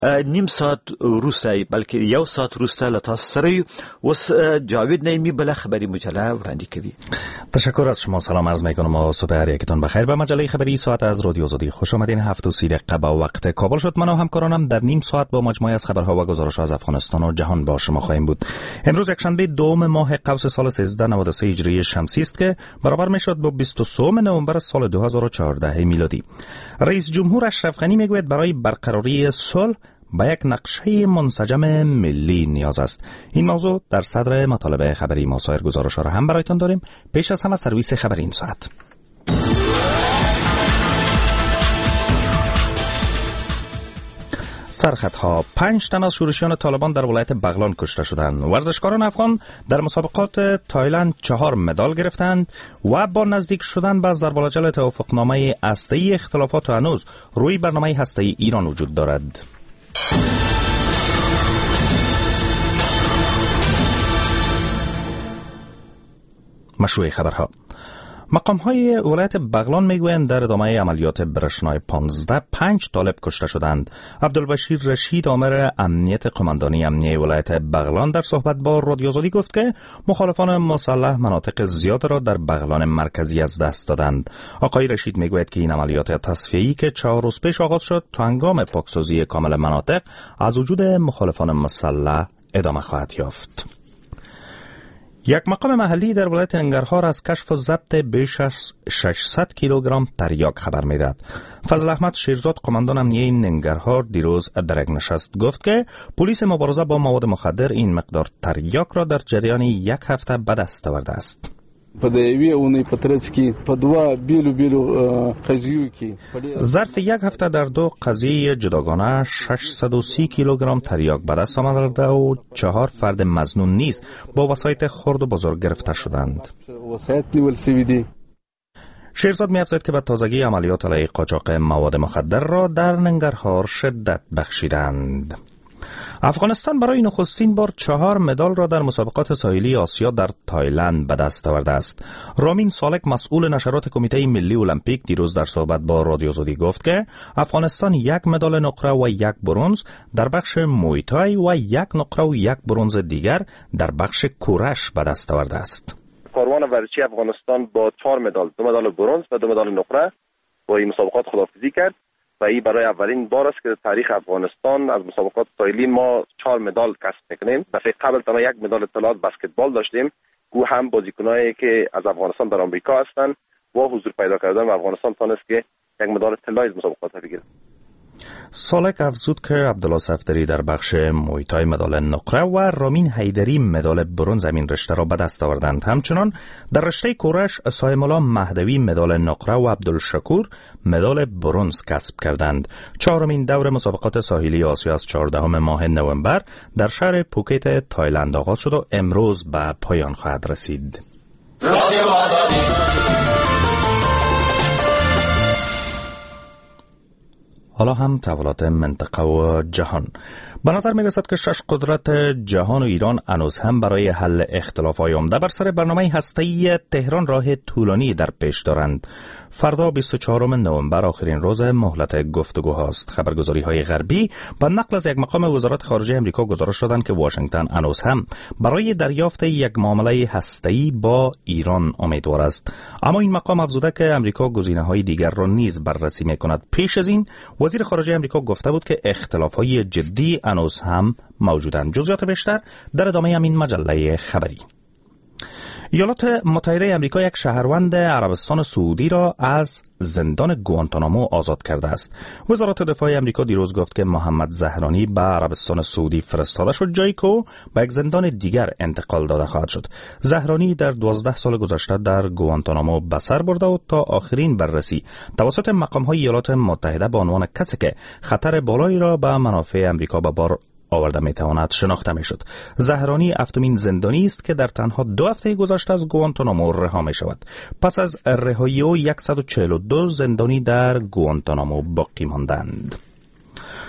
نیم ساعت روسته بلکې یو ساعت روسته لتا سره وس جاوید نعیمی بل خبری مجله وړاندې کوي. تشکر از شما. سلام عرض میکنم و صبح هر یکتون بخیر. به مجله خبری ساعت از رادیو آزادی خوش آمدین. 7:30 دقیقه با وقت کابل شد. من و همکارانم در نیم ساعت با مجموعه از خبرها و گزارش‌ها از افغانستان و جهان با شما خواهیم بود. امروز یکشنبه دوم ماه قوس سال 1393 هجری شمسی است که برابر میشد با 23 نوامبر سال 2014 میلادی. رئیس جمهور اشرف غنی میگوید برای برقراری صلح با یک نقشه منسجم ملی نیاز است. این موضوع در صدر مطالب خبری ما. سایر گزارش‌ها را هم برایتان داریم. پیش از همه سرویس خبری این ساعت. سرخطها: 5 تن از شورشیان طالبان در ولایت بغلان کشته شدند. ورزشکاران افغان در مسابقات تایلند 4 مدال گرفتند و با نزدیک شدن به ضرب‌الاجل توافقنامه هسته‌ای اختلافات هنوز روی برنامه هسته‌ای ایران وجود دارد. مشروع خبرها: مقام‌های ولایت بغلان میگویند در ادامه عملیات برشنای 15 5 طالب کشته شدند. عبدالبشیر رشید آمر امنیت قماندانی امنیه ولایت بغلان در صحبت با رادیو آزادی گفت که مخالفان مسلح مناطق زیاد را در بغلان مرکزی از دست دادند. آقای رشید میگوید که این عملیات تصفیه‌ای که 4 روز پیش آغاز شد تا هنگام پاکسازی کامل مناطق از وجود مخالفان مسلح ادامه خواهد یافت. یک مقام محلی در ولایت ننگرهار از کشف و ضبط بیش از 600 کیلوگرم تریاک خبر می‌دهد. فضل احمد شیرزاد قماندان امنیه ننگرهار دیروز در یک نشست گفت که پلیس مبارزه با مواد مخدر این مقدار تریاک را در جریان یک هفته به دست آورده است. ظرف یک هفته در 2 قضیه جداگانه 630 کیلوگرم تریاک به دست آمده و 4 فرد مظنون نیز با وسایط خرد و بزرگ گرفته شدند. شیرزاد می‌افزاید که به تازگی عملیات علیه قاچاق مواد مخدر را در ننگرهار شدت بخشیدند. افغانستان برای نخستین بار 4 مدال را در مسابقات ساحلی آسیا در تایلند به دست آورده است. رامین سالک مسئول نشرات کمیته ملی المپیک دیروز در صحبت با رادیو آزادی گفت که افغانستان 1 مدال نقره و 1 برنز در بخش موی تای و 1 نقره و 1 برنز دیگر در بخش کورش به دست آورده است. کاروان ورزشی افغانستان با 4 مدال، 2 مدال برنز و 2 مدال نقره با این مسابقات خداحافظی کرد. و این برای اولین بار است که در تاریخ افغانستان از مسابقات ساحلی ما 4 مدال کسب میکنیم. دفعه قبل تنها 1 مدال اطلاعات بسکتبال داشتیم که هم بازیکنایی که از افغانستان در آمریکا هستند و حضور پیدا کردن و افغانستان تونست که 1 مدال طلایی از مسابقات بگیرد. سالک افزود که عبدالله صفدری در بخش موی تای مدال نقره و رامین حیدری مدال برنز این رشته را به دست آوردند. همچنان در رشته کورش سایم‌الله مهدوی مدال نقره و عبدالشکور مدال برنز کسب کردند. 4مین دور مسابقات ساحلی آسیا از 14 ماه نوامبر در شهر پوکت تایلند آغاز شد و امروز به پایان خواهد رسید. رادیو آزادی. حالا هم تحولات منطقه و جهان. به نظر می رسد که 6 قدرت جهان و ایران هنوز هم برای حل اختلاف‌های عمده بر سر برنامه هسته‌ای تهران راه طولانی در پیش دارند. فردا 24 نوامبر آخرین روز مهلت گفتگوهاست. خبرگزاری‌های غربی با نقل از یک مقام وزارت خارجه آمریکا گزارش دادند که واشنگتن هنوز هم برای دریافت یک معامله هسته‌ای با ایران امیدوار است. اما این مقام افزوده که آمریکا گزینه‌های دیگر را نیز بررسی می‌کند. پیش از این وزیر خارجه آمریکا گفته بود که اختلاف‌های جدی هنوز هم موجودند. جزئیات بیشتر در ادامه همین مجله خبری. ایالات متحده آمریکا یک شهروند عربستان سعودی را از زندان گوانتانامو آزاد کرده است. وزارت دفاع آمریکا دیروز گفت که محمد زهرانی به عربستان سعودی فرستاده شد، جایی که به یک زندان دیگر انتقال داده خواهد شد. زهرانی در 12 سال گذشته در گوانتانامو به سر برده و تا آخرین بررسی توسط مقام‌های ایالات متحده به عنوان کسی که خطر بالایی را به منافع آمریکا به بار آورده میتواند شناخته میشد. زهرانی هفتمین زندانی است که در تنها 2 هفته گذشته از گوانتانامو رها می شود. پس از رهایی او 142 زندانی در گوانتانامو باقی ماندند.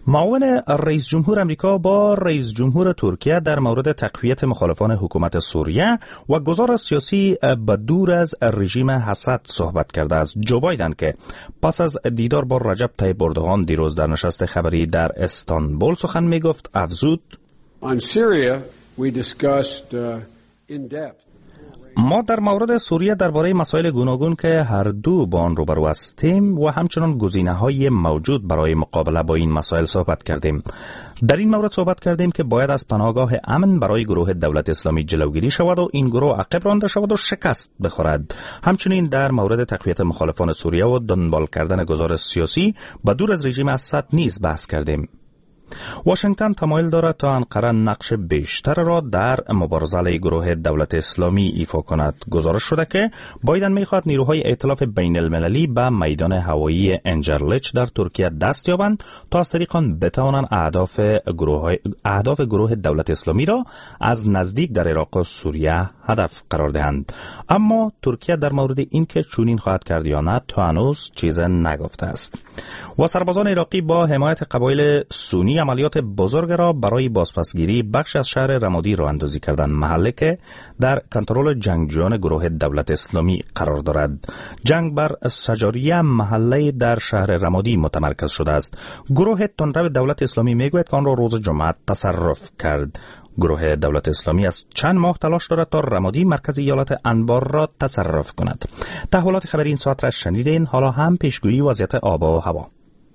معاون رئیس جمهور امریکا با رئیس جمهور ترکیه در مورد تقویت مخالفان حکومت سوریه و گذار سیاسی به دور از رژیم حسد صحبت کرده است. جو بایدن که پس از دیدار با رجب طیب اردوغان دیروز در نشست خبری در استانبول سخن می گفت افزود: On Syria, we discussed in depth. ما در مورد سوریه درباره مسائل گوناگون که هر دو با آن روبرو هستیم و همچنان گزینه‌های موجود برای مقابله با این مسائل صحبت کردیم. در این مورد صحبت کردیم که باید از پناهگاه امن برای گروه دولت اسلامی جلوگیری شود و این گروه عقب رانده شود و شکست بخورد. همچنین در مورد تقویت مخالفان سوریه و دنبال کردن گذار سیاسی به دور از رژیم اسد نیز بحث کردیم. واشنگتن تمایل دارد تا انقره نقش بیشتر را در مبارزه علیه گروه دولت اسلامی ایفا کند. گزارش شده که بایدن می‌خواهد نیروهای ائتلاف بین المللی به میدان هوایی انجرلچ در ترکیه دست یابند تا از طریق آن بتوانند اهداف گروه دولت اسلامی را از نزدیک در عراق و سوریه هدف قرار دهند. اما ترکیه در مورد اینکه چنین خواهد کرد یا نه تا هنوز چیز نگفته است. و سربازان عراقی با حمایت قبایل سنی عملیات بزرگ را برای بازپسگیری بخش از شهر رمادی راه اندازی کردند، محله که در کنترل جنگجویان گروه دولت اسلامی قرار دارد. جنگ بر سجاریه محله در شهر رمادی متمرکز شده است. گروه تندرو دولت اسلامی میگوید که آن را روز جمعه تصرف کرد. گروه دولت اسلامی از چند ماه تلاش دارد تا رمادی مرکز ایالت انبار را تصرف کند. تحولات خبری این ساعت را شنیدین. حالا هم پیشگویی وضعیت آب و هوا.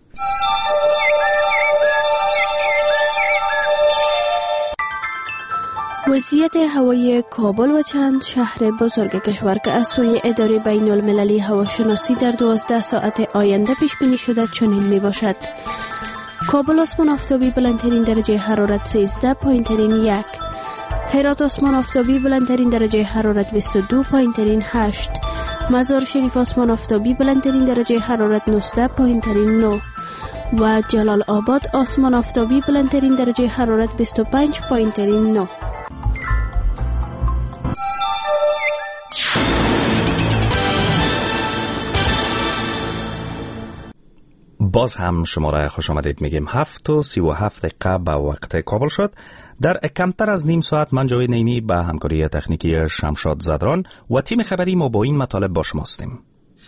وضعیت هوایی کابل و چند شهر بزرگ کشور که از سوی اداره بین المللی هواشناسی در 12 ساعت آینده پیش بینی شده چنین می باشد: کابل آسمان آفتابی بلندترین درجه حرارت 13، پایینترین 1. هرات آسمان آفتابی بلندترین درجه حرارت 22، پایینترین 8. مزار شریف آسمان آفتابی بلندترین درجه حرارت 19، پایینترین 9. و جلال آباد آسمان آفتابی بلندترین درجه حرارت 25، پایینترین 9. باز هم شما را خوش آمدید میگیم. 7:37 دقیقه به وقت کابل شد. در کمتر از نیم ساعت من جاوید نعیمی به همکاری تکنیکی شمشاد زدران و تیم خبری ما با این مطالب با شما هستیم.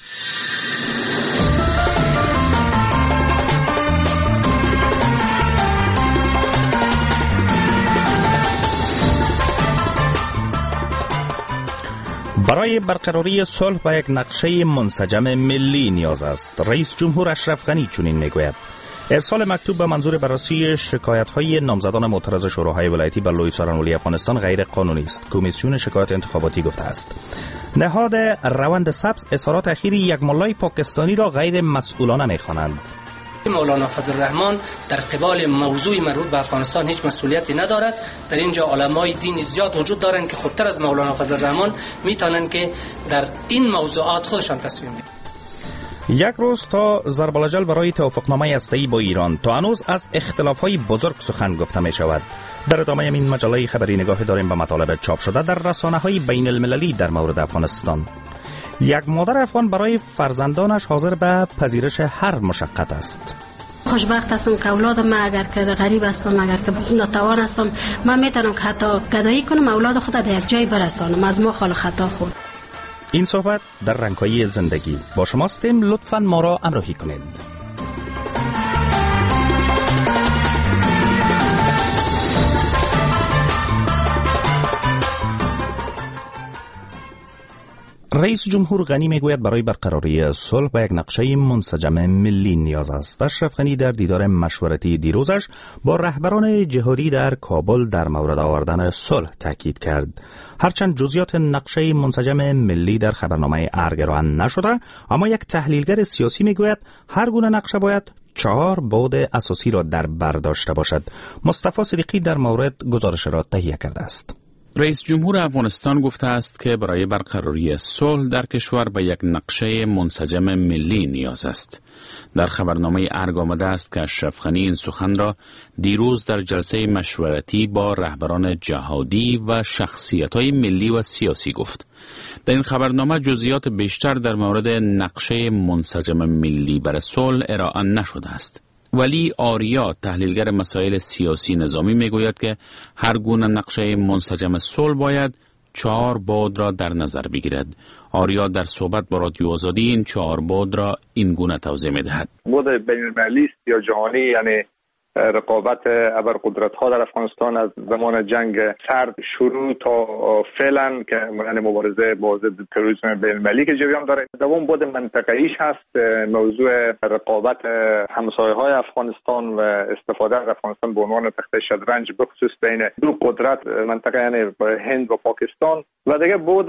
برای برقراری صلح به یک نقشه منسجم ملی نیاز است. رئیس جمهور اشرف غنی چنین میگوید. ارسال مکتوب به منظور بررسی شکایت‌های نامزدان معترض شوراهای ولایتی به لوی سارنولی افغانستان غیر قانونی است. کمیسیون شکایت انتخاباتی گفته است. نهاد روند سبز اظهارات اخیر یک ملای پاکستانی را غیر مسئولانه می‌خوانند. مولانا فضل الرحمن در قبال موضوع مربوط به افغانستان هیچ مسئولیتی ندارد. در اینجا علمای دین زیاد وجود دارند که خودتر از مولانا فضل الرحمن میتونند که در این موضوعات خودشان تصمیم بگیرند. یک روز تا ضرب الجل برای توافقنامه هسته‌ای با ایران، تا هنوز از اختلاف‌های بزرگ سخن گفته می شود. در ادامه این مجله خبری نگاه داریم به مطالب چاپ شده در رسانه‌های بین المللی در مورد افغانستان. یک مادر افغان برای فرزندانش حاضر به پذیرش هر مشقت است. خوشبخت هستم که اولادم اگر که غریب هستم، اگر که ناتوان هستم، من میتونم که حتی گدایی کنم اولاد خودم در یک جای برسانم. از ما خال خطا خود. این صحبت در رنگ‌های زندگی با شماستیم. لطفاً ما را همراهی کنید. رئیس جمهور غنی میگوید برای برقراری صلح به یک نقشه منسجم ملی نیاز است. اشرف غنی در دیدار مشورتی دیروزش با رهبران جهادی در کابل در مورد آوردن صلح تاکید کرد. هرچند جزئیات نقشه منسجم ملی در خبرنامه ارگ ارائه نشده، اما یک تحلیلگر سیاسی میگوید هر گونه نقشه باید 4 بعد اساسی را در بر داشته باشد. مصطفی صدیقی در مورد گزارش را تهیه کرده است. رئیس جمهور افغانستان گفته است که برای برقراری صلح در کشور به یک نقشه منسجم ملی نیاز است. در خبرنامه ارگ آمده است که اشرف غنی این سخن را دیروز در جلسه مشورتی با رهبران جهادی و شخصیت‌های ملی و سیاسی گفت. در این خبرنامه جزئیات بیشتر در مورد نقشه منسجم ملی برای صلح ارائه نشده است. ولی آریا تحلیلگر مسائل سیاسی نظامی میگوید که هر گونه نقشه منسجم صلح باید 4 بعد را در نظر بگیرد. آریا در صحبت با رادیو آزادی این 4 بعد را این گونه توضیح میدهد. بعد بین‌المللی یا جهانی، یعنی رقابت ابرقدرت‌ها در افغانستان از زمان جنگ سرد شروع تا فعلا که یعنی مبارزه با ضد تروریسم بین‌المللی که جریان داره. دوم بعد منطقه‌ایش هست، موضوع رقابت همسایه‌های افغانستان و استفاده از افغانستان به عنوان تخته شطرنج به خصوص بین دو قدرت منطقه یعنی هند و پاکستان. و دیگه بعد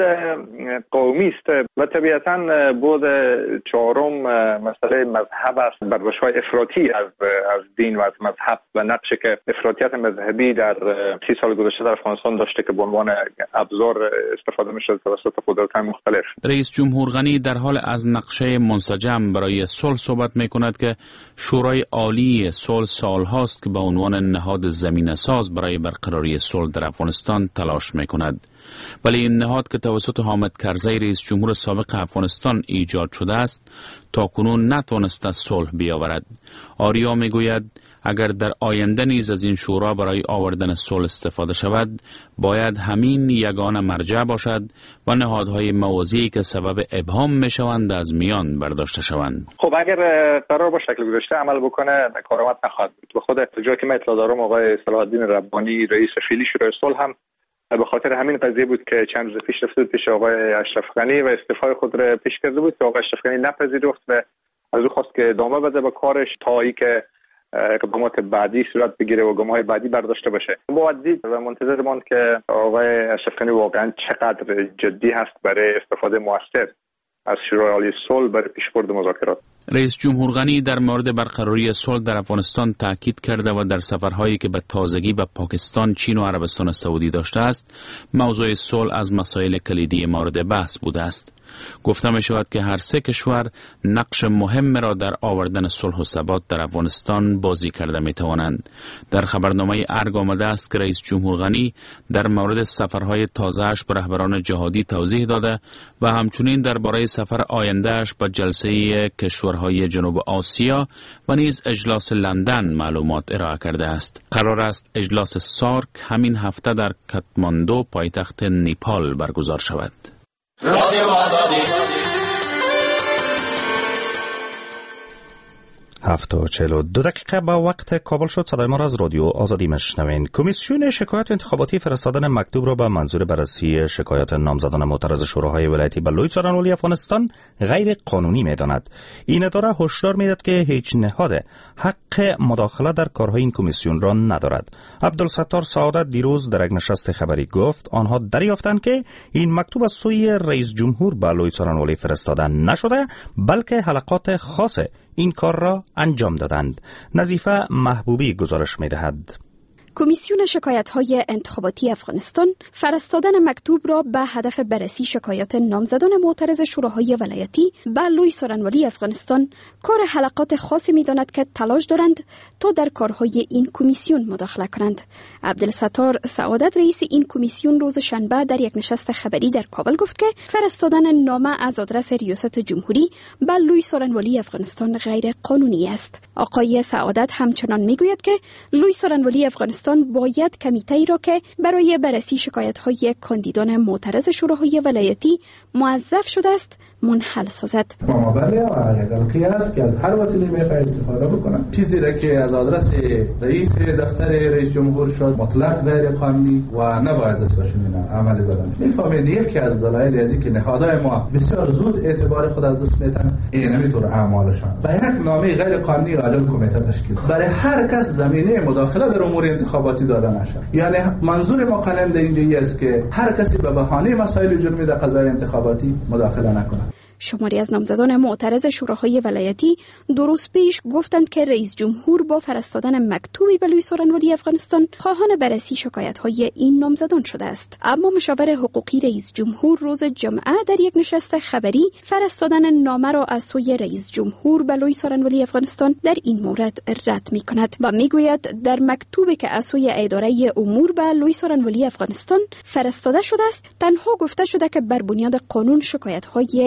قومی است و طبیعتاً بعد چهارم مسئله مذهب است، برداشت‌های افراطی از دین و از مذهب و نقشی که افراطیت مذهبی در 30 سال گذشته در افغانستان داشته که به عنوان ابزار استفاده می‌شد توسط قدرت‌های مختلف. رئیس جمهور غنی در حال از نقشه منسجم برای صلح صحبت می‌کند که شورای عالی صلح سال‌هاست که به عنوان نهاد زمینه‌ساز برای برقراری صلح در افغانستان تلاش می‌کند. ولی این نهاد که توسط حامد کرزی رئیس جمهور سابق افغانستان ایجاد شده است تاکنون نتوانسته صلح بیاورد. آریا میگوید اگر در آینده نیز از این شورا برای آوردن صلح استفاده شود باید همین یگانه مرجع باشد و نهادهای موازی که سبب ابهام میشوند از میان برداشته شوند. خب اگر قرار با شکل گذاشته عمل بکنه کارآمد نخواهد بود. به خود جایی که من اطلاع دارم آقای صلاح الدین ربانی رئیس فعلی شورای صلح هم به خاطر همین قضیه بود که چند روز پیش رفته پیش آقای اشرف غنی و استعفای خود را پیش کرده بود که آقای اشرف غنی نپذیرفت و از او خواست که ادامه بده به کارش تا اینکه اقدامات بعدی صورت بگیره و گام‌های بعدی برداشته باشه. باید دید و منتظر ماند که آقای اشرف غنی واقعا چقدر جدی هست برای استفاده موثر از شورای عالی صلح برای پیشبرد مذاکرات. رئیس جمهور غنی در مورد برقراری صلح در افغانستان تاکید کرده و در سفرهایی که به تازگی به پاکستان، چین و عربستان سعودی داشته است، موضوع صلح از مسائل کلیدی مورد بحث بوده است. گفته می شود که هر سه کشور نقش مهم را در آوردن صلح و ثبات در افغانستان بازی کرده می توانند. در خبرنامه ارگ آمده است که رئیس جمهور غنی در مورد سفرهای تازه‌اش به رهبران جهادی توضیح داده و همچنین درباره سفر آینده‌اش به جلسه کشورهای جنوب آسیا و نیز اجلاس لندن معلومات ارائه کرده است. قرار است اجلاس سارک همین هفته در کاتماندو پایتخت نیپال برگزار شود. رادیو آزادی 7:42 با وقت کابل شد. صدای ما را از رادیو آزادی میشنوین. کمیسیون شکایات انتخاباتی فرستادن مکتوب را به منظور بررسی شکایات نامزدان معترض شوراهای ولایتی به لوی څارنوالي افغانستان غیر قانونی میداند. این اداره هشدار میدهد که هیچ نهاد حق مداخله در کارهای این کمیسیون را ندارد. عبدالستار سعادت دیروز در یک نشست خبری گفت آنها دریافتند که این مکتوب از سوی رئیس جمهور به لوی څارنوالي فرستاده نشده بلکه حلقات خاص این کار را انجام دادند. نظیفه محبوبی گزارش می‌دهد. کمیسیون شکایت‌های انتخاباتی افغانستان فرستادن مکتوب را به هدف بررسی شکایات نامزدان معترض شوراهای ولایتی به لوی څارنوالي افغانستان کار حلقات خاصی می‌داند که تلاش دارند تا در کارهای این کمیسیون مداخله کنند. عبدالستار سعادت رئیس این کمیسیون روز شنبه در یک نشست خبری در کابل گفت که فرستادن نامه از آدرس ریاست جمهوری به لوی څارنوالي افغانستان غیر قانونی است. آقای سعادت همچنان می‌گوید که لوی څارنوالي افغانستان باید کمیته را که برای بررسی شکایت‌های کاندیدان معترض شوراهای ولایتی موظف شده است منحل سازد. معامله و یک حلقه است که از هر وسیله میخواد استفاده بکنه. چیزی را که از آدرس رئیس دفتر رئیس جمهور شد مطلق غیر قانونی و نباید دست بشونین عمل بدن. میفهمید یکی از دلایل ازی که نهادهای ما بسیار زود اعتبار خود از دست میتن این نمیتونه اعمالشان با یک نامه غیر قانونی عادل کمیته تشکیل برای هر کس زمینه مداخله در امور انتخاباتی داده نشه. یعنی منظور ما قانون اینجایی است که هر کسی به بهانه مسائل جرمی در قضای انتخاباتی مداخله نکنه. شماری از نامزدان معترض شوراهای ولایتی دو روز پیش گفتند که رئیس جمهور با فرستادن مکتوبی به لوی څارنوالي افغانستان خواهان بررسی شکایت‌های این نامزدان شده است. اما مشاور حقوقی رئیس جمهور روز جمعه در یک نشست خبری فرستادن نامه را از سوی رئیس جمهور به لوی څارنوالي افغانستان در این مورد رد می‌کند و می‌گوید در مکتوبی که از سوی اداره امور به لوی څارنوالي افغانستان فرستاده شده است تنها گفته شده که بر بنیاد قانون شکایت‌های این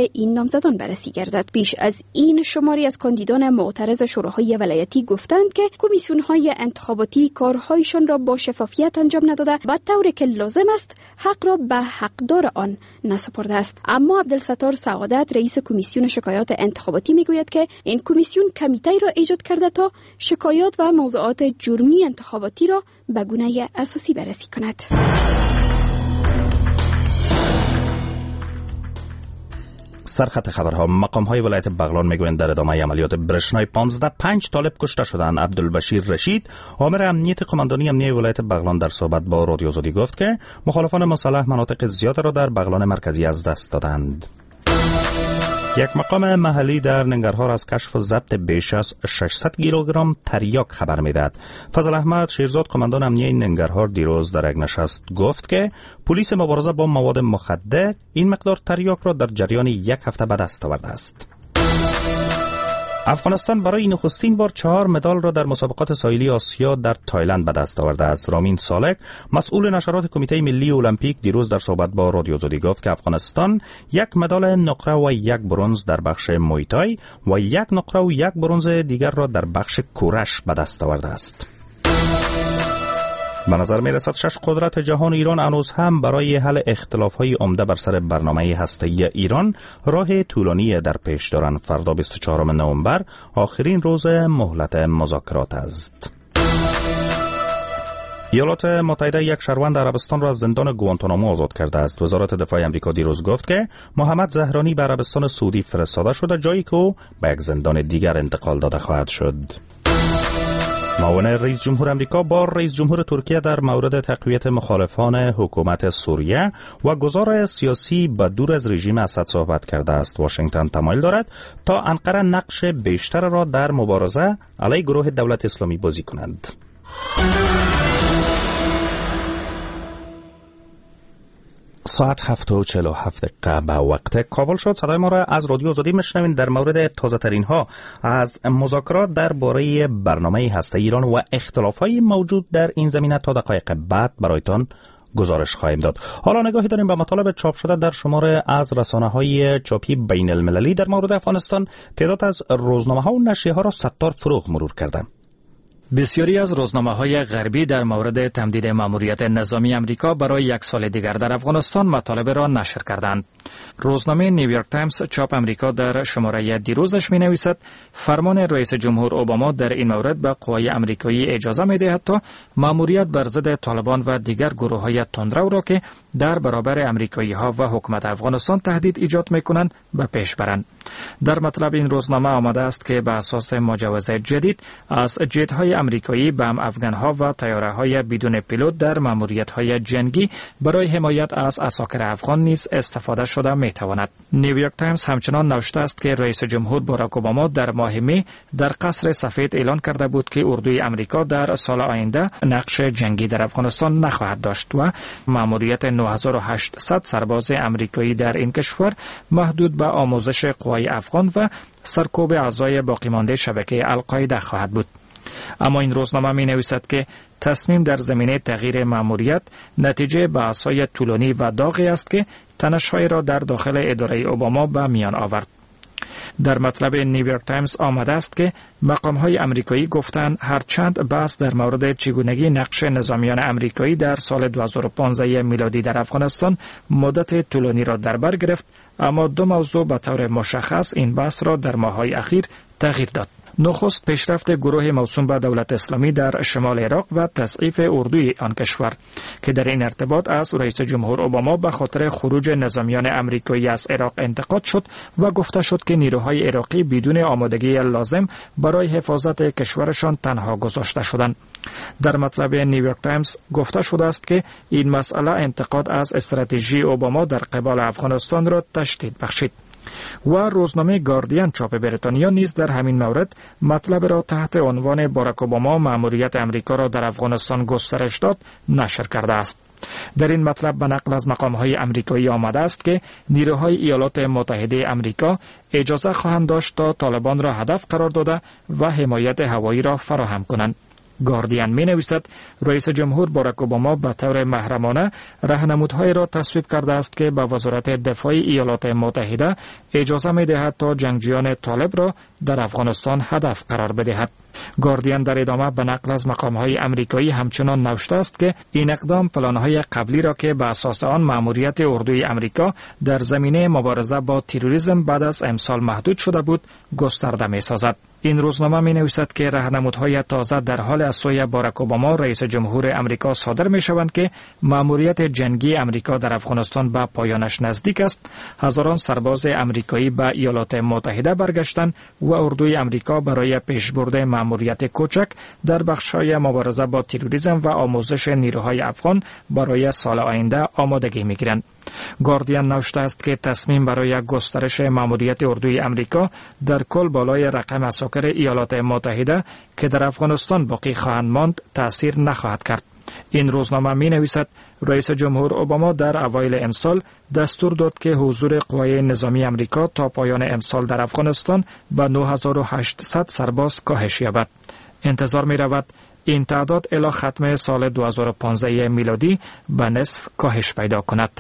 نامزدان بررسی گردد. بیش از این شماری از کاندیدان معترض شوراهای ولایتی گفتند که کمیسیون‌های انتخاباتی کارهایشان را با شفافیت انجام نداده و طوری که لازم است حق را به حقدار آن نسپرده است. اما عبدالستار سعادت رئیس کمیسیون شکایات انتخاباتی میگوید که این کمیسیون کمیته را ایجاد کرده تا شکایات و موضوعات جرمی انتخاباتی را به گونه اساسی بررسی کند. سرخط خبرها. مقام‌های ولایت بغلان میگویند در ادامه عملیات برشنای 15 5 طالب کشته شدند. عبدالبشیر رشید آمر امنیت قماندانی امنیه ولایت بغلان در صحبت با رادیو آزادی گفت که مخالفان مسلح مناطق زیاد را در بغلان مرکزی از دست دادند. یک مقام محلی در ننگرهار از کشف و ضبط بیش از 600 کیلوگرم تریاک خبر میدهد. فضل احمد شیرزاد قماندان امنیه ننگرهار دیروز در یک نشست گفت که پلیس مبارزه با مواد مخدر این مقدار تریاک را در جریان یک هفته به دست آورده است. افغانستان برای نخستین بار 4 مدال را در مسابقات ساحلی آسیا در تایلند به دست آورده است. رامین سالک مسئول نشرات کمیته ملی المپیک دیروز در صحبت با رادیو آزادی گفت که افغانستان 1 مدال نقره و 1 برنز در بخش مویتای و 1 نقره و 1 برنز دیگر را در بخش کورش به دست آورده است. به نظر می رسد 6 قدرت جهان ایران هنوز هم برای حل اختلاف‌های عمده بر سر برنامه هسته‌ای ایران راه طولانی در پیش دارند. فردا 24 نوامبر آخرین روز مهلت مذاکرات است. ایالات متحده یک شهروند عربستان را از زندان گوانتانامو آزاد کرده است. وزارت دفاع آمریکا دیروز گفت که محمد زهرانی به عربستان سعودی فرستاده شده، جایی که او به یک زندان دیگر انتقال داده خواهد شد. معاون رئیس جمهور آمریکا با رئیس جمهور ترکیه در مورد تقویت مخالفان حکومت سوریه و گذار سیاسی به دور از رژیم اسد صحبت کرده است. واشنگتن تمایل دارد تا انقره نقش بیشتر را در مبارزه علیه گروه دولت اسلامی بازی کند. ساعت 7:47 به وقت کابل شد. صدای ما را از رادیو آزادی میشنوین. در مورد تازه ترین ها از مذاکرات درباره برنامه هسته ایران و اختلافات موجود در این زمینه تا دقایق بعد برایتان گزارش خواهیم داد. حالا نگاهی داریم به مطالب چاپ شده در شماره از رسانه‌های چاپی بین المللی در مورد افغانستان. تعداد از روزنامه‌ها و نشریه‌ها را ستار فروغ مرور کردم. بسیاری از روزنامه‌های غربی در مورد تمدید ماموریت نظامی آمریکا برای 1 سال دیگر در افغانستان مطالب را نشر کردند. روزنامه نیویورک تایمز چاپ آمریکا در شماره دیروزش می‌نویسد فرمان رئیس جمهور اوباما در این مورد به قوای آمریکایی اجازه می‌دهد تا ماموریت بر ضد طالبان و دیگر گروه‌های تندرو را که در برابر آمریکایی‌ها و حکومت افغانستان تهدید ایجاد می‌کنند به پیش برند. در مطلب این روزنامه آمده است که به اساس مجوز جدید از جت‌های آمریکایی به افغان‌ها و طیاره‌های بدون پیلوت در ماموریت‌های جنگی برای حمایت از عساکر افغان نیز استفاده شده می‌تواند. نیویورک تایمز همچنان نوشته است که رئیس جمهور باراک اوباما در ماه می در قصر سفید اعلان کرده بود که اردوی آمریکا در سال آینده نقش جنگی در افغانستان نخواهد داشت و ماموریت 9800 سرباز آمریکایی در این کشور محدود به آموزش قوای افغان و سرکوب اعضای باقی مانده شبکه القاعده خواهد بود. اما این روزنامه می نویسد که تصمیم در زمینه تغییر ماموریت نتیجه بحث‌های طولانی و داغی است که تنش‌های را در داخل اداره اوباما به میان آورد. در مطلب نیویورک تایمز آمده است که مقام‌های آمریکایی گفتند هرچند بحث در مورد چگونگی نقش نظامیان آمریکایی در سال 2015 میلادی در افغانستان مدت طولانی را در بر گرفت، اما 2 موضوع به طور مشخص این بحث را در ماه‌های اخیر تغییر داد. نخست پیشرفت گروه موسوم به دولت اسلامی در شمال عراق و تضعیف اردوی آن کشور که در این ارتباط از رئیس جمهور اوباما به خاطر خروج نظامیان آمریکایی از عراق انتقاد شد و گفته شد که نیروهای عراقی بدون آمادگی لازم برای حفاظت کشورشان تنها گذاشته شدند. در مطلب نیویورک تایمز گفته شده است که این مسئله انتقاد از استراتژی اوباما در قبال افغانستان را تشدید بخشید. و روزنامه گاردین چاپ بریتانیا نیز در همین مورد مطلب را تحت عنوان باراک اوباما مأموریت آمریکا را در افغانستان گسترش داد نشر کرده است. در این مطلب به نقل از مقام‌های آمریکایی آمده است که نیروهای ایالات متحده آمریکا اجازه خواهند داشت تا طالبان را هدف قرار داده و حمایت هوایی را فراهم کنند. گاردین می نویسد رئیس جمهور باراک اوباما به طور محرمانه راهنمودهای را تصویب کرده است که به وزارت دفاع ایالات متحده اجازه می دهد تا جنگجویان طالب را در افغانستان هدف قرار بدهد. گاردین در ادامه به نقل از مقامهای امریکایی همچنان نوشته است که این اقدام پلانهای قبلی را که به اساس آن مأموریت اردوی امریکا در زمینه مبارزه با تروریسم بعد از امسال محدود شده بود گسترده می سازد. این روزنامه می نویسد که راهنمودهای تازه در حال از سوی باراک اوباما رئیس جمهور امریکا صادر می شوند که مأموریت جنگی امریکا در افغانستان به پایانش نزدیک است. هزاران سرباز امریکایی به ایالات متحده برگشتند و اردوی امریکا برای پیشبرد مأموریت کوچک در بخش‌های مبارزه با تروریسم و آموزش نیروهای افغان برای سال آینده آمادگی می گیرند. گاردین نوشته است که تصمیم برای گسترش مأموریت اردوی امریکا در کل بالای رقم عساکر ایالات متحده که در افغانستان باقی خواهند ماند تأثیر نخواهد کرد. این روزنامه می نویسد رئیس جمهور اوباما در اوایل امسال دستور داد که حضور قوای نظامی امریکا تا پایان امسال در افغانستان به 9800 سرباز کاهش یابد. انتظار می رود این تعداد الی ختم سال 2015 میلادی به نصف کاهش پیدا کند.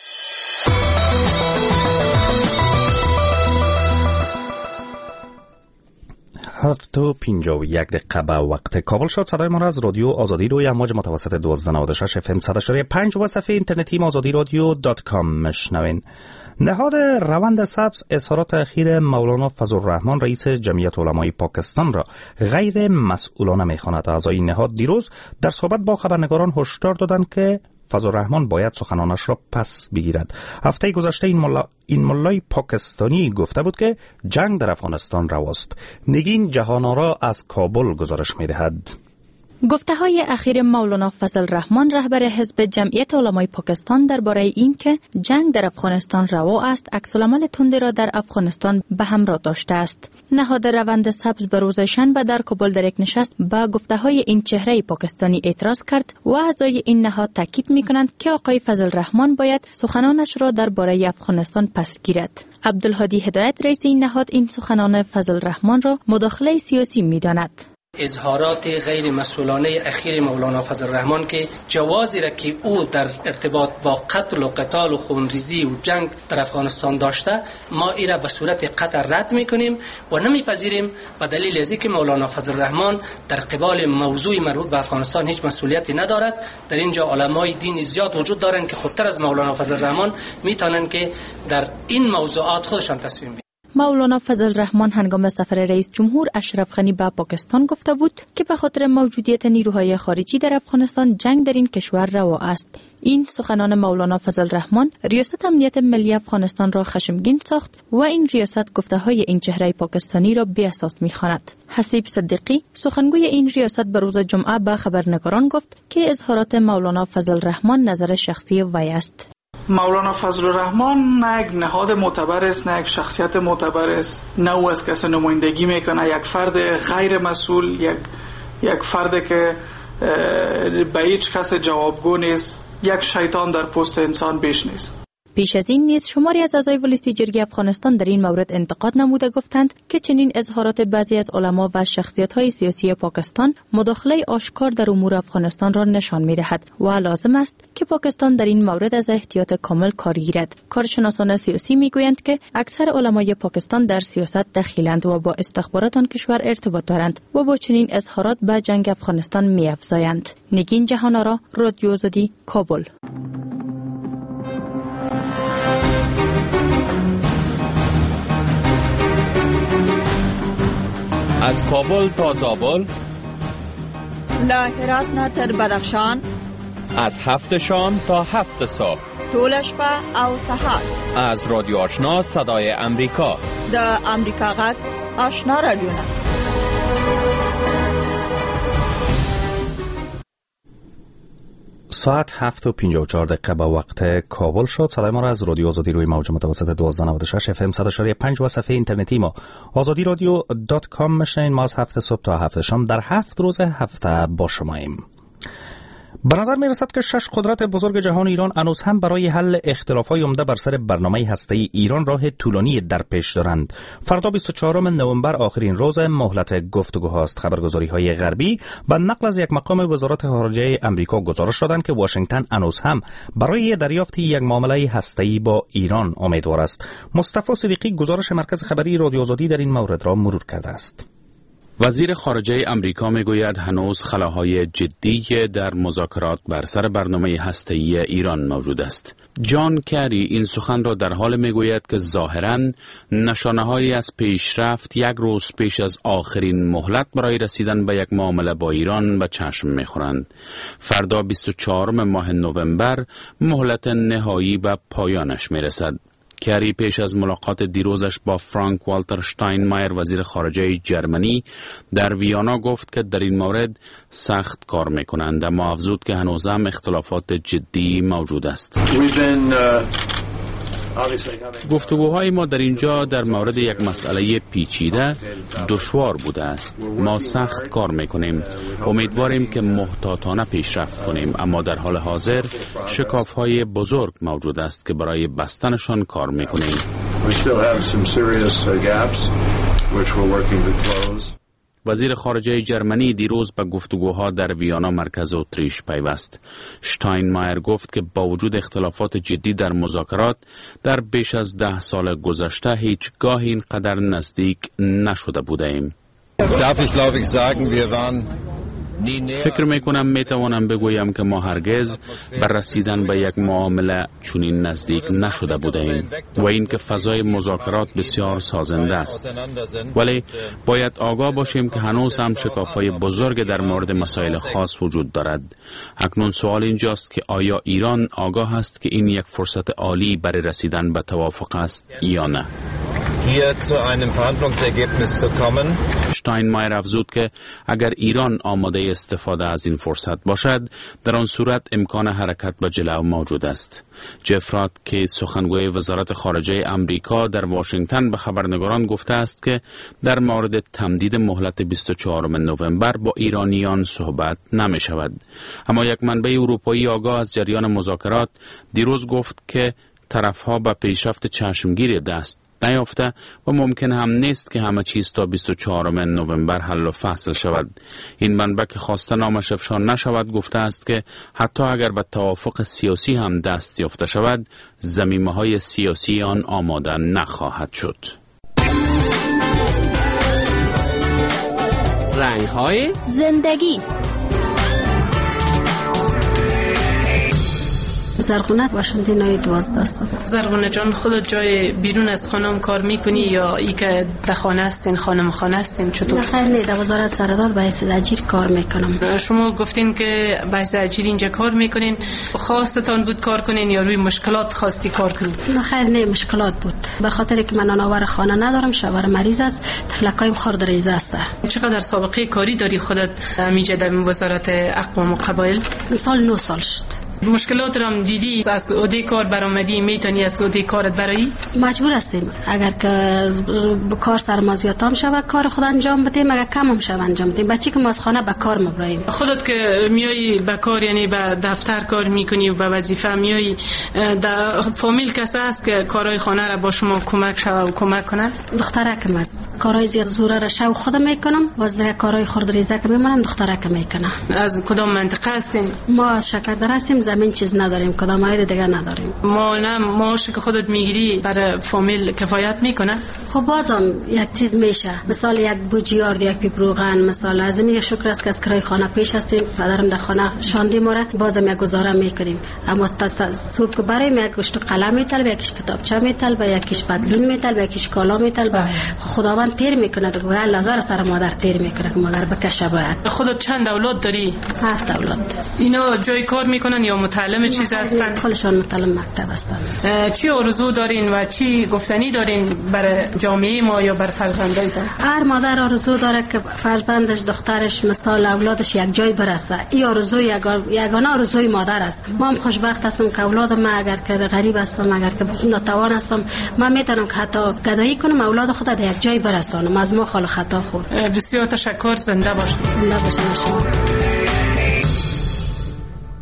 7:51 به وقت کابل شد. صدای ما را از رادیو آزادی روی امواج متوسط 1296 FM 100.5 و صفحه اینترنتی azadiradio.com مشنوین. نهاد روند سبز اظهارات اخیر مولانا فضل الرحمن رئیس جمعیت علمای پاکستان را غیر مسئولانه می‌خواند. اعضای نهاد دیروز در صحبت با خبرنگاران هشدار دادند که فضل الرحمن باید سخنانش را پس بگیرد. هفته گذشته این ملای پاکستانی گفته بود که جنگ در افغانستان رواست. نگین جهان‌آرا از کابل گزارش می‌دهد. گفته‌های اخیر مولانا فضل الرحمن رهبر حزب جمعیت علمای پاکستان درباره اینکه جنگ در افغانستان روا است عکس‌العمل تندی را در افغانستان به همراه داشته است. نهاد روند سبز به روز شنبه در کابل در یک نشست به گفته‌های این چهره پاکستانی اعتراض کرد و اعضای این نهاد تاکید می‌کنند که آقای فضل الرحمن باید سخنانش را درباره افغانستان پس گیرد. عبدالهادی هدایت رئیس این نهاد این سخنان فضل الرحمن را مداخله سیاسی می‌داند. اظهارات غیر مسئولانه اخیر مولانا فضل الرحمن که جوازی را که او در ارتباط با قتل و قتال و خونریزی و جنگ در افغانستان داشته ما این را به صورت قطع رد میکنیم و نمیپذیریم و دلیل از اینکه مولانا فضل الرحمن در قبال موضوع مربوط به افغانستان هیچ مسئولیتی ندارد. در اینجا علمای دین زیاد وجود دارند که خودتر از مولانا فضل الرحمن میتونن که در این موضوعات خودشان تصمیم بگیرند. مولانا فضل الرحمن هنگام سفر رئیس جمهور اشرف غنی به پاکستان گفته بود که به خاطر موجودیت نیروهای خارجی در افغانستان جنگ در این کشور روا است. این سخنان مولانا فضل الرحمن ریاست امنیت ملی افغانستان را خشمگین ساخت و این ریاست گفته‌های این چهره پاکستانی را بی اساس می‌خواند. حسیب صدیقی سخنگوی این ریاست به روز جمعه به خبرنگاران گفت که اظهارات مولانا فضل الرحمن نظر شخصی وی است. مولانا فضل الرحمن نه یک نهاد معتبر است، نه یک شخصیت معتبر است، نه او از کسی نمایندگی میکنه. یک فرد غیر مسئول، یک فرد که به هیچ کس جوابگو نیست، یک شیطان در پوست انسان بیش نیست. پیش از این نیز شماری از اعضای ولایت جرگه افغانستان در این مورد انتقاد نموده گفتند که چنین اظهارات بعضی از علما و شخصیت‌های سیاسی پاکستان مداخله آشکار در امور افغانستان را نشان می‌دهد و لازم است که پاکستان در این مورد از احتیاط کامل کار گیرد. کارشناسان سیاسی می‌گویند که اکثر علمای پاکستان در سیاست دخیلند و با استخبارات آن کشور ارتباط دارند و با چنین اظهارات به جنگ افغانستان می‌افزایند. نگین جهان‌آرا، رادیو آزادی، کابل. از کابل تا زابل، له هرات نه تر بدخشان، از 7 شام تا 7 صبح، ټول شپه او سهار. از رادیو آشنا صدای امریکا، د امریکا غږ آشنا رادیو. ساعت 7:54 به وقت کابل شد. صدای ما را از رادیو آزادی روی موج متوسط 1296 FM 100.5 و صفحه اینترنتی ما azadiradio.com مشنین. ما از 7 صبح تا 7 شام در 7 روز هفته با شماییم. به نظر می رسد که 6 قدرت بزرگ جهان ایران هنوز هم برای حل اختلاف‌های عمده بر سر برنامه هسته‌ای ایران راه طولانی در پیش دارند. فردا 24 نوامبر آخرین روز مهلت گفتگوهاست. خبرگزاری‌های غربی با نقل از یک مقام وزارت خارجه آمریکا گزارش دادند که واشنگتن هنوز هم برای دریافت یک معامله هسته‌ای با ایران امیدوار است. مصطفی صدیقی گزارش مرکز خبری رادیو آزادی در این مورد را مرور کرده است. وزیر خارجه امریکا میگوید هنوز خلاهای جدی در مذاکرات بر سر برنامه هسته‌ای ایران موجود است. جان کری این سخن را در حال میگوید که ظاهراً نشانه‌هایی از پیشرفت یک روز پیش از آخرین مهلت برای رسیدن به یک معامله با ایران به چشم میخورند. فردا 24 ماه نوامبر مهلت نهایی به پایانش میرسد. کری پیش از ملاقات دیروزش با فرانک والتر شتاینمایر وزیر خارجه جرمنی در ویانا گفت که در این مورد سخت کار میکنند، اما افزود که هنوز هم اختلافات جدی موجود است. گفتگوهای ما در اینجا در مورد یک مسئله پیچیده دشوار بوده است. ما سخت کار میکنیم، امیدواریم که محتاطانه پیشرفت کنیم، اما در حال حاضر شکافهای بزرگ موجود است که برای بستنشان کار میکنیم. وزیر خارجه جرمنی دیروز به گفتگوها در ویانا مرکز اتریش پیوست. شتاینمایر گفت که با وجود اختلافات جدی در مذاکرات در بیش از 10 سال گذشته هیچگاه اینقدر نزدیک نشده بودیم. فکر میکنم میتوانم بگویم که ما هرگز بر رسیدن به یک معامله چنین نزدیک نشده بودیم و اینکه فضای مذاکرات بسیار سازنده است، ولی باید آگاه باشیم که هنوز هم شکافهای بزرگ در مورد مسائل خاص وجود دارد. اکنون سوال اینجاست که آیا ایران آگاه است که این یک فرصت عالی برای رسیدن به توافق است یا نه؟ شتاینمایر افزود که اگر ایران آماده استفاده از این فرصت باشد، در آن صورت امکان حرکت به جلو موجود است. جفرات که سخنگوی وزارت خارجه امریکا در واشنگتن به خبرنگاران گفته است که در مورد تمدید مهلت 24 نوامبر با ایرانیان صحبت نمی شود. اما یک منبع اروپایی آگاه از جریان مذاکرات دیروز گفت که طرفها به پیشرفت چشمگیری دست نیافته و ممکن هم نیست که همه چیز تا 24 نوامبر حل و فصل شود. این منبع که خواسته نامش افشا نشود گفته است که حتی اگر به توافق سیاسی هم دست یافته شود، زمینه‌های سیاسی آن آماده نخواهد شد. رنگ‌های زندگی. زرغونه باشنده نای 12 است. زرغونه جان، خودت جای بیرون از خانم کار میکنی یا ای که در خانه هستین، خانم خانه هستین؟ چطور؟ نه خیر، نه، در وزارت سرحدات به حیث اجیر کار میکنم. شما گفتین که به حیث اجیر اینجا کار میکنین، خواستتان بود کار کنین یا روی مشکلات خواستی کار کنین؟ نه خیر، نه، مشکلات بود. به خاطر که من نانآور خانه ندارم، شوهر مریض است، طفلکایم خردریزه است. چقدر سابقه کاری داری خودت اینجا در وزارت اقوام و قبایل؟ سال 9 سال شد. مشکلات رو هم دیدی؟ از عهده کار برآمدی، میتونی از عهده کارت برایی؟ مجبور هستیم. اگر که کار سرما زیاد شود کار خود انجام بدیم، اگر کم هم شود انجام بدیم. بچه که ما از خانه به کار میبریم. خودت که میای به کار، یعنی به دفتر کار میکنی و به وظیفه میای، در فامیل کسی هست که کارهای خانه را با شما کمک شود و کمک کنه؟ دخترکم است. کارهای زیاد زوره را شو خودم میکنم و از کارهای خردریزه که میمونم دخترکم میکنه. از کدام منطقه هستین؟ ما از شکردره هستیم، زمین چیز نداریم، کدام عید دیگه نداریم. معاش که خودت میگیری برای فامیل کفایت میکنه؟ خب بازم یک چیز میشه، مثلا یک بوجیار، یک پیپ روغن، مثلا از این شکر است که از کرای خانه پیش هستیم، پدرم در خانه شاندی ماره، بازم یک گزاره میکنیم. اما صبح که برای یک گشت قلم میطلب، یکیش کتابچه میطلب، یکیش پدلون میطلب، یکیش کالا میطلب. خداوند تیر میکنه، گوره لازار سر مادر تیر میکنه که مادر بکشه. باید. خودت چند اولاد داری؟ 7 اولاد. اینا جای کار میکنن یا متعلم چیز هستن؟ خودشون متعلم مکتب هستن. چی آرزو دارین و چی گفتنی دارین برای جامعه ما یا بر فرزندایتان؟ هر مادر آرزو داره که فرزندش، دخترش، مثال اولادش یک جای برسه. این آرزو یگانه آرزوی مادر است. ما هم خوشبخت هستم که اولاد ما اگر که غریب هستم، اگر که ناتوان هستم، من میتونم که حتی گدایی کنم اولاد خود در یک جای برسانم. از ما خال خطا خورد. بسیار تشکر. زنده باشید. زنده باشید شما.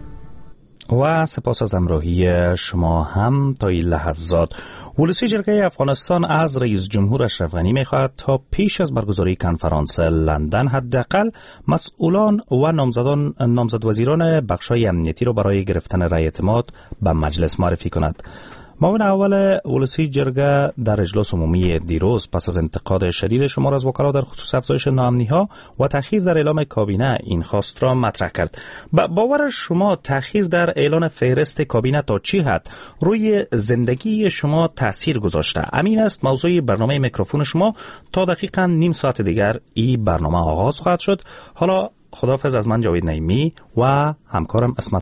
و سپاس از همراهی شما هم تا این لحظات. ولسی جرگه افغانستان از رئیس جمهور اشرف غنی می‌خواهد تا پیش از برگزاری کنفرانس لندن حداقل مسئولان و نامزد وزیران بخش‌های امنیتی را برای گرفتن رأی اعتماد به مجلس معرفی کند. معاون اول ولسی جرگه در اجلاس عمومی دیروز پس از انتقاد شدید شمار از وکلا در خصوص افزایش ناامنی‌ها و تأخیر در اعلام کابینه این خواست را مطرح کرد. باور شما تأخیر در اعلان فهرست کابینه تا چه حد روی زندگی شما تأثیر گذاشته؟ امین است موضوع برنامه میکروفون شما. تا دقیقاً نیم ساعت دیگر این برنامه آغاز خواهد شد. حالا خداحافظ از من جاوید نعیمی و همکارم اسمت